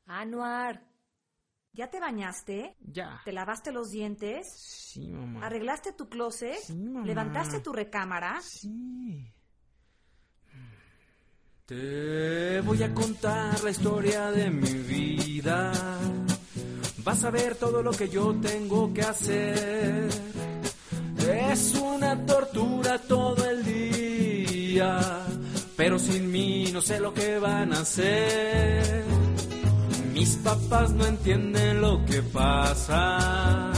Anuar, ¿ya te bañaste? Ya. ¿Te lavaste los dientes? Sí, mamá. ¿Arreglaste tu closet? Sí, mamá. ¿Levantaste tu recámara? Sí. Te voy a contar la historia de mi vida. Vas a ver todo lo que yo tengo que hacer. Es una tortura todo el día, pero sin mí no sé lo que van a hacer. Mis papás no entienden lo que pasa.